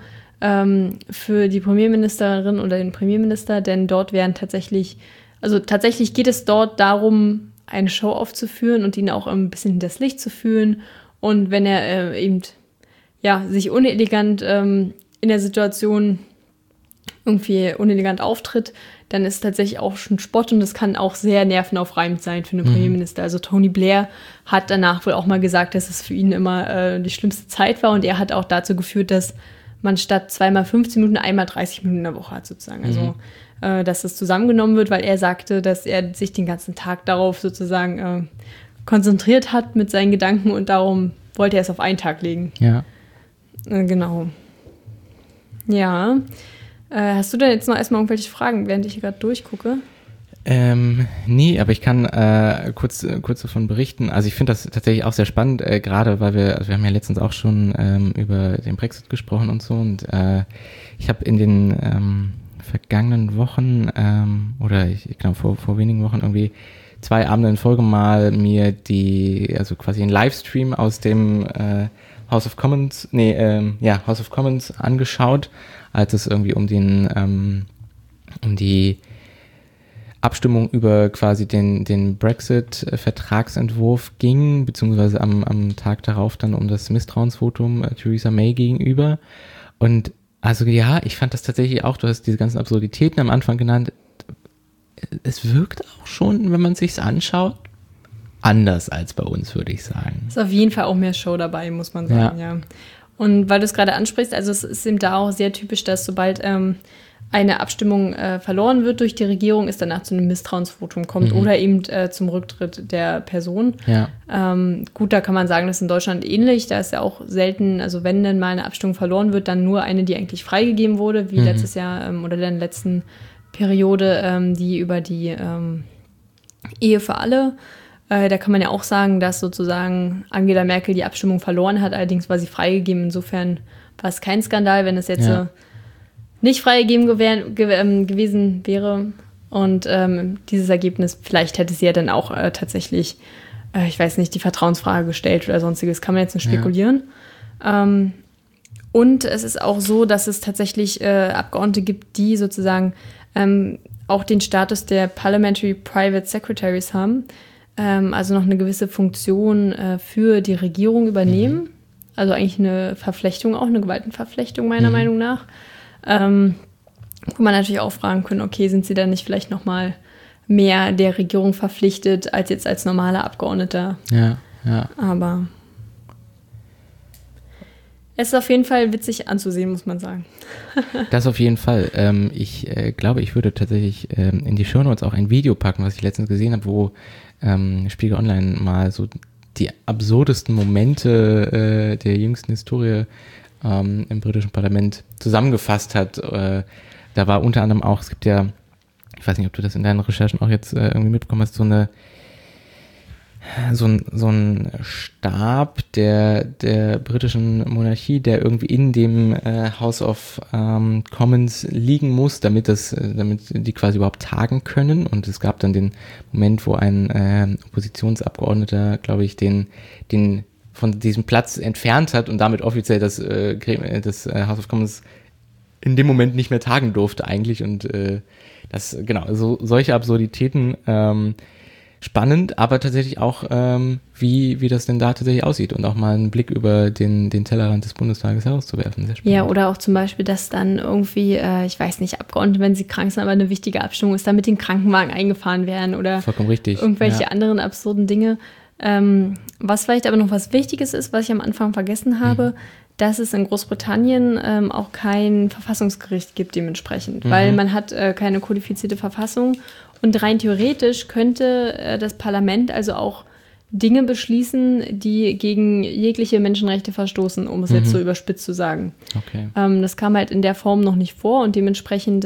Speaker 7: die Premierministerin oder den Premierminister, denn dort tatsächlich geht es dort darum, eine Show aufzuführen und ihn auch ein bisschen hinters Licht zu führen. Und wenn er sich unelegant in der Situation irgendwie unelegant auftritt, dann ist es tatsächlich auch schon Spott und das kann auch sehr nervenaufreibend sein für einen Premierminister. Also Tony Blair hat danach wohl auch mal gesagt, dass es für ihn immer die schlimmste Zeit war und er hat auch dazu geführt, dass man statt 2x 15 Minuten einmal 30 Minuten in der Woche hat sozusagen. Also dass das zusammengenommen wird, weil er sagte, dass er sich den ganzen Tag darauf sozusagen konzentriert hat mit seinen Gedanken und darum wollte er es auf einen Tag legen.
Speaker 8: Ja.
Speaker 7: Genau. Ja. Hast du denn jetzt noch erstmal irgendwelche Fragen, während ich hier gerade durchgucke?
Speaker 8: Nee, aber ich kann kurz davon berichten. Also ich finde das tatsächlich auch sehr spannend, gerade weil wir haben ja letztens auch schon über den Brexit gesprochen und so und ich habe in den vergangenen Wochen oder ich glaube vor wenigen Wochen irgendwie 2 Abende in Folge mal mir also quasi einen Livestream aus dem House of Commons angeschaut, als es irgendwie um die Abstimmung über quasi den Brexit-Vertragsentwurf ging, beziehungsweise am Tag darauf dann um das Misstrauensvotum Theresa May gegenüber. Und also ja, ich fand das tatsächlich auch, du hast diese ganzen Absurditäten am Anfang genannt, es wirkt auch schon, wenn man es sich anschaut, anders als bei uns, würde ich sagen.
Speaker 7: Ist auf jeden Fall auch mehr Show dabei, muss man sagen, ja. Und weil du es gerade ansprichst, also es ist eben da auch sehr typisch, dass sobald eine Abstimmung verloren wird durch die Regierung, es danach zu einem Misstrauensvotum kommt oder eben zum Rücktritt der Person.
Speaker 8: Ja.
Speaker 7: Gut, da kann man sagen, das ist in Deutschland ähnlich. Da ist ja auch selten, also wenn dann mal eine Abstimmung verloren wird, dann nur eine, die eigentlich freigegeben wurde, wie letztes Jahr oder in der letzten Periode, die über die Ehe für alle. Da kann man ja auch sagen, dass sozusagen Angela Merkel die Abstimmung verloren hat, allerdings war sie freigegeben. Insofern war es kein Skandal, wenn es jetzt nicht freigegeben gewesen wäre. Und dieses Ergebnis, vielleicht hätte sie ja dann auch tatsächlich, ich weiß nicht, die Vertrauensfrage gestellt oder sonstiges, kann man jetzt nicht spekulieren. Und es ist auch so, dass es tatsächlich Abgeordnete gibt, die sozusagen auch den Status der Parliamentary Private Secretaries haben, also noch eine gewisse Funktion für die Regierung übernehmen. Also eigentlich eine Verflechtung, auch eine Gewaltenverflechtung meiner Meinung nach. Wo man natürlich auch fragen können, okay, sind sie dann nicht vielleicht nochmal mehr der Regierung verpflichtet, als jetzt als normaler Abgeordneter?
Speaker 8: Ja.
Speaker 7: Aber es ist auf jeden Fall witzig anzusehen, muss man sagen.
Speaker 8: Das auf jeden Fall. Ich glaube, ich würde tatsächlich in die Shownotes auch ein Video packen, was ich letztens gesehen habe, wo Spiegel Online mal so die absurdesten Momente der jüngsten Historie im britischen Parlament zusammengefasst hat. Da war unter anderem auch, es gibt ja, ich weiß nicht, ob du das in deinen Recherchen auch jetzt irgendwie mitbekommen hast, so ein Stab der britischen Monarchie, der irgendwie in dem House of Commons liegen muss, damit die quasi überhaupt tagen können. Und es gab dann den Moment, wo ein Oppositionsabgeordneter, glaube ich, den von diesem Platz entfernt hat und damit offiziell das House of Commons in dem Moment nicht mehr tagen durfte eigentlich und solche Absurditäten spannend, aber tatsächlich auch, wie das denn da tatsächlich aussieht und auch mal einen Blick über den Tellerrand des Bundestages herauszuwerfen. Sehr spannend.
Speaker 7: Ja, oder auch zum Beispiel, dass dann irgendwie, ich weiß nicht, Abgeordnete, wenn sie krank sind, aber eine wichtige Abstimmung ist, da mit den Krankenwagen eingefahren werden oder
Speaker 8: vollkommen richtig.
Speaker 7: Irgendwelche anderen absurden Dinge. Was vielleicht aber noch was Wichtiges ist, was ich am Anfang vergessen habe, dass es in Großbritannien auch kein Verfassungsgericht gibt dementsprechend, weil man hat keine kodifizierte Verfassung und rein theoretisch könnte das Parlament also auch Dinge beschließen, die gegen jegliche Menschenrechte verstoßen, um es jetzt so überspitzt zu sagen.
Speaker 8: Okay.
Speaker 7: Das kam halt in der Form noch nicht vor und dementsprechend,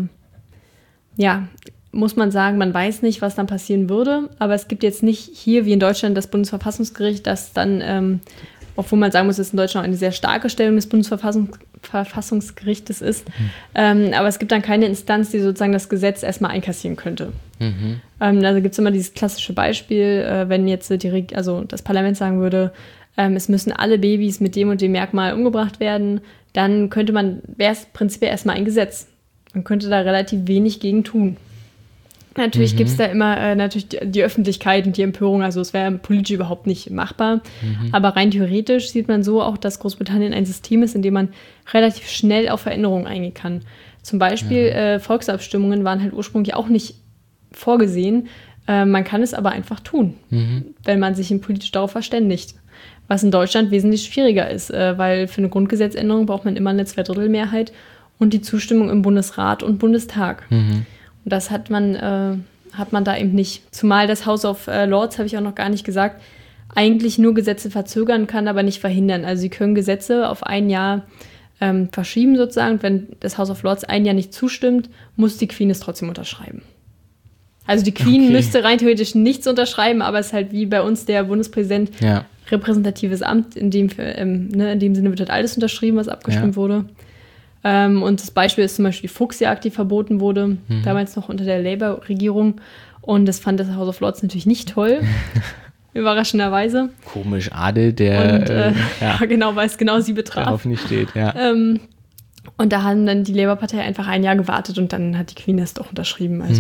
Speaker 7: muss man sagen, man weiß nicht, was dann passieren würde, aber es gibt jetzt nicht hier wie in Deutschland das Bundesverfassungsgericht, das dann, obwohl man sagen muss, dass in Deutschland eine sehr starke Stellung des Bundesverfassungsgerichtes ist, aber es gibt dann keine Instanz, die sozusagen das Gesetz erstmal einkassieren könnte. Also gibt es immer dieses klassische Beispiel, wenn jetzt das Parlament sagen würde, es müssen alle Babys mit dem und dem Merkmal umgebracht werden, dann wäre es prinzipiell erstmal ein Gesetz. Man könnte da relativ wenig gegen tun. Natürlich gibt es da immer natürlich die Öffentlichkeit und die Empörung, also es wäre politisch überhaupt nicht machbar. Aber rein theoretisch sieht man so auch, dass Großbritannien ein System ist, in dem man relativ schnell auf Veränderungen eingehen kann. Zum Beispiel Volksabstimmungen waren halt ursprünglich auch nicht vorgesehen. Man kann es aber einfach tun, wenn man sich politisch darauf verständigt. Was in Deutschland wesentlich schwieriger ist, weil für eine Grundgesetzänderung braucht man immer eine Zweidrittelmehrheit und die Zustimmung im Bundesrat und Bundestag. Und das hat man da eben nicht. Zumal das House of Lords, habe ich auch noch gar nicht gesagt, eigentlich nur Gesetze verzögern kann, aber nicht verhindern. Also sie können Gesetze auf ein Jahr verschieben sozusagen. Wenn das House of Lords ein Jahr nicht zustimmt, muss die Queen es trotzdem unterschreiben. Also die Queen müsste rein theoretisch nichts unterschreiben, aber es ist halt wie bei uns der Bundespräsident repräsentatives Amt. In dem Sinne wird halt alles unterschrieben, was abgestimmt wurde. Und das Beispiel ist zum Beispiel die Fuchsjagd, die verboten wurde, damals noch unter der Labour-Regierung. Und das fand das House of Lords natürlich nicht toll, überraschenderweise.
Speaker 8: Komisch, Adel, der...
Speaker 7: genau, weil es genau sie betraf.
Speaker 8: Darauf nicht steht, ja.
Speaker 7: Und da haben dann die Labour-Partei einfach ein Jahr gewartet und dann hat die Queen das doch unterschrieben. Also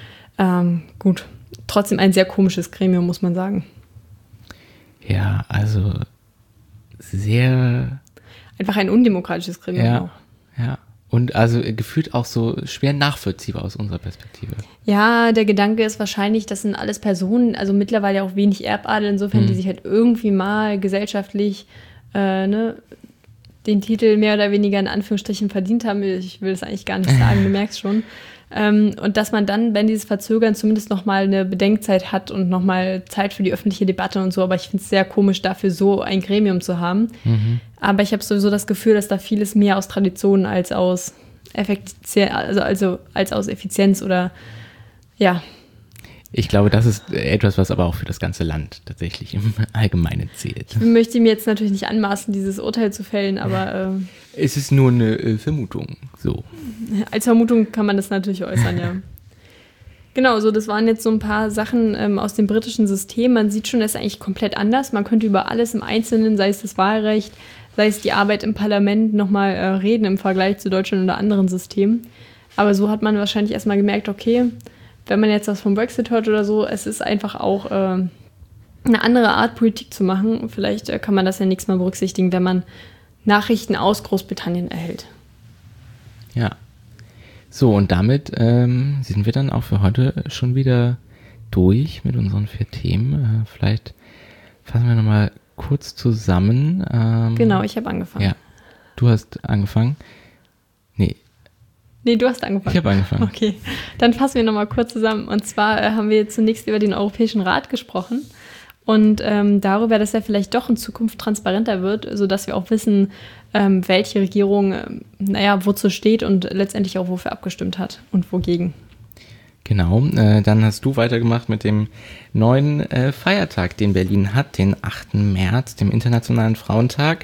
Speaker 7: gut, trotzdem ein sehr komisches Gremium, muss man sagen.
Speaker 8: Ja, also sehr...
Speaker 7: Einfach ein undemokratisches Gremium auch.
Speaker 8: Ja, und also gefühlt auch so schwer nachvollziehbar aus unserer Perspektive.
Speaker 7: Ja, der Gedanke ist wahrscheinlich, das sind alles Personen, also mittlerweile auch wenig Erbadel, insofern, die sich halt irgendwie mal gesellschaftlich den Titel mehr oder weniger in Anführungsstrichen verdient haben. Ich will das eigentlich gar nicht sagen, du merkst schon. Und dass man dann, wenn dieses Verzögern zumindest nochmal eine Bedenkzeit hat und nochmal Zeit für die öffentliche Debatte und so, aber ich finde es sehr komisch, dafür so ein Gremium zu haben. Aber ich habe sowieso das Gefühl, dass da vieles mehr aus Tradition als aus als aus Effizienz oder
Speaker 8: Ich glaube, das ist etwas, was aber auch für das ganze Land tatsächlich im Allgemeinen zählt.
Speaker 7: Ich möchte mir jetzt natürlich nicht anmaßen, dieses Urteil zu fällen, aber
Speaker 8: es ist nur eine Vermutung, so.
Speaker 7: Als Vermutung kann man das natürlich äußern, ja. Genau, so das waren jetzt so ein paar Sachen aus dem britischen System. Man sieht schon, das ist eigentlich komplett anders. Man könnte über alles im Einzelnen, sei es das Wahlrecht, sei es die Arbeit im Parlament, nochmal reden im Vergleich zu Deutschland oder anderen Systemen. Aber so hat man wahrscheinlich erstmal gemerkt, okay, wenn man jetzt was vom Brexit hört oder so, es ist einfach auch eine andere Art, Politik zu machen. Vielleicht kann man das ja nächstes Mal berücksichtigen, wenn man Nachrichten aus Großbritannien erhält.
Speaker 8: Ja. So, und damit sind wir dann auch für heute schon wieder durch mit unseren 4 Themen. Vielleicht fassen wir nochmal kurz zusammen.
Speaker 7: Genau, ich habe angefangen.
Speaker 8: Ja, du hast angefangen. Nee,
Speaker 7: du hast angefangen.
Speaker 8: Ich habe angefangen.
Speaker 7: Okay, dann fassen wir nochmal kurz zusammen. Und zwar haben wir zunächst über den Europäischen Rat gesprochen und darüber, dass er vielleicht doch in Zukunft transparenter wird, sodass wir auch wissen, welche Regierung, wozu steht und letztendlich auch wofür abgestimmt hat und wogegen.
Speaker 8: Genau, dann hast du weitergemacht mit dem neuen Feiertag, den Berlin hat, den 8. März, dem Internationalen Frauentag,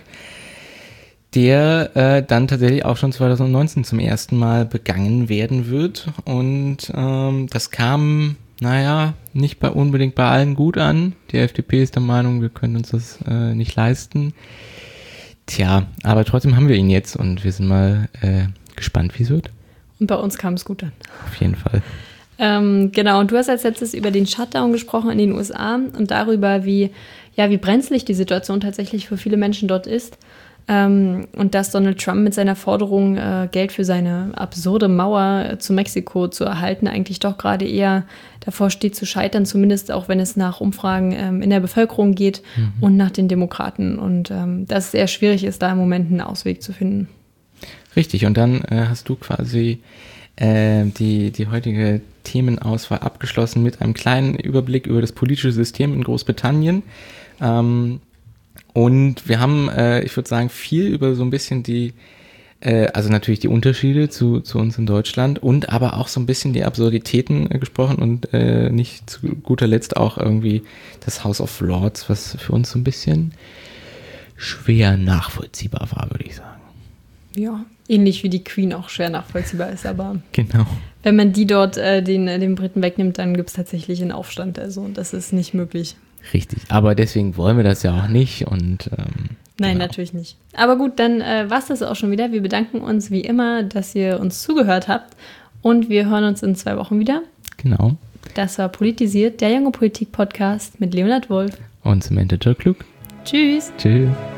Speaker 8: der dann tatsächlich auch schon 2019 zum ersten Mal begangen werden wird. Und das kam nicht unbedingt bei allen gut an. Die FDP ist der Meinung, wir können uns das nicht leisten. Tja, aber trotzdem haben wir ihn jetzt und wir sind mal gespannt, wie es wird.
Speaker 7: Und bei uns kam es gut an.
Speaker 8: Auf jeden Fall.
Speaker 7: Genau, und du hast als letztes über den Shutdown gesprochen in den USA und darüber, wie brenzlig die Situation tatsächlich für viele Menschen dort ist. Und dass Donald Trump mit seiner Forderung, Geld für seine absurde Mauer zu Mexiko zu erhalten, eigentlich doch gerade eher davor steht zu scheitern, zumindest auch wenn es nach Umfragen in der Bevölkerung geht und nach den Demokraten. Und dass es sehr schwierig ist, da im Moment einen Ausweg zu finden.
Speaker 8: Richtig, und dann hast du quasi die heutige Themenauswahl abgeschlossen mit einem kleinen Überblick über das politische System in Großbritannien. Und wir haben, ich würde sagen, viel über so ein bisschen also natürlich die Unterschiede zu uns in Deutschland und aber auch so ein bisschen die Absurditäten gesprochen und nicht zu guter Letzt auch irgendwie das House of Lords, was für uns so ein bisschen schwer nachvollziehbar war, würde ich sagen.
Speaker 7: Ja, ähnlich wie die Queen auch schwer nachvollziehbar ist, aber
Speaker 8: genau. Wenn
Speaker 7: man die dort den Briten wegnimmt, dann gibt es tatsächlich einen Aufstand, also das ist nicht möglich.
Speaker 8: Richtig, aber deswegen wollen wir das ja auch nicht und
Speaker 7: Nein,
Speaker 8: genau.
Speaker 7: Natürlich nicht. Aber gut, dann war's das auch schon wieder. Wir bedanken uns wie immer, dass ihr uns zugehört habt und wir hören uns in 2 Wochen wieder.
Speaker 8: Genau.
Speaker 7: Das war Politisiert, der Junge Politik Podcast mit Leonhard Wolf
Speaker 8: und Samantha Türklug.
Speaker 7: Tschüss.
Speaker 8: Tschüss.